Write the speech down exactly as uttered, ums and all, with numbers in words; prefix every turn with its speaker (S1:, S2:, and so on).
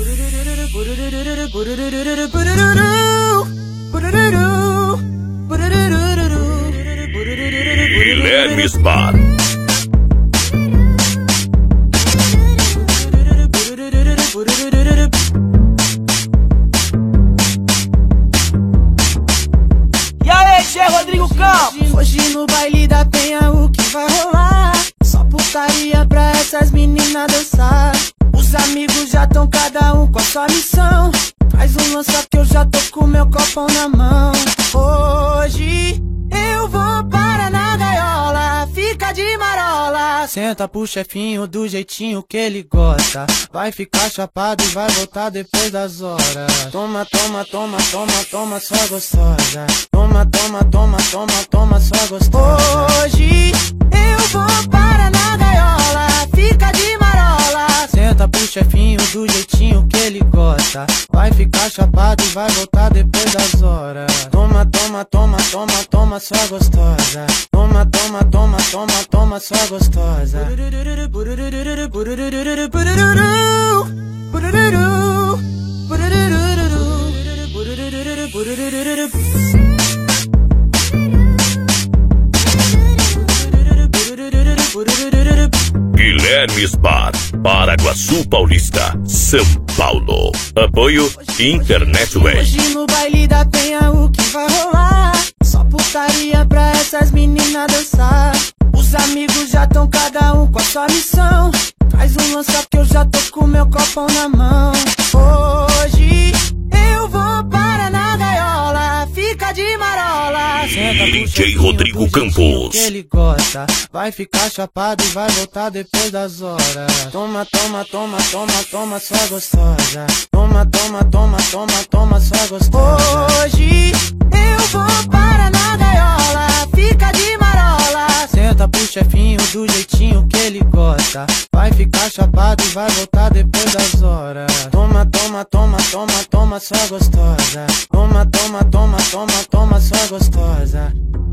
S1: Guilherme Spar.
S2: E aí, G. Rodrigo Campos?
S3: Hoje no baile da penha o que vai rolar? Só putaria pra essas meninas dançar. Os amigos já tão cada um com a sua missão. Faz um lança que eu já tô com meu copão na mão. Hoje eu vou para na gaiola, fica de marola. Senta pro chefinho do jeitinho que ele gosta. Vai ficar chapado e vai voltar depois das horas. Toma, toma, toma, toma, toma, só gostosa. Toma, toma, toma, toma, toma, só gostosa. Hoje eu vou para na gaiola, fica de marola. Senta pro chefinho do jeitinho que ele gosta. Vai ficar chapado e vai voltar depois das horas. Toma, toma, toma, toma, toma, só gostosa. Toma, toma, toma, toma, toma, só gostosa.
S1: Guilherme Spar, Paraguaçu Paulista, São Paulo. Apoio Internetway.
S3: Hoje no baile da penha o que vai rolar? Só putaria pra essas meninas dançar. Os amigos já tão cada um com a sua missão. Faz um lança que eu já tô com meu copão na mão. Hoje eu vou para na gaiola, fica de marola. Senta
S1: D J Rodrigo Campos.
S3: Que ele gosta. Vai ficar chapado e vai voltar depois das horas. Toma, toma, toma, toma, toma, só gostosa. Toma, toma, toma, toma, toma, só gostosa. Hoje eu vou para na gaiola, fica de marola. Senta pro chefinho do jeitinho que ele gosta. Vai ficar chapado e vai voltar depois das horas. Toma, toma, toma, toma, toma, só gostosa. Toma, toma, toma, toma, toma, só gostosa.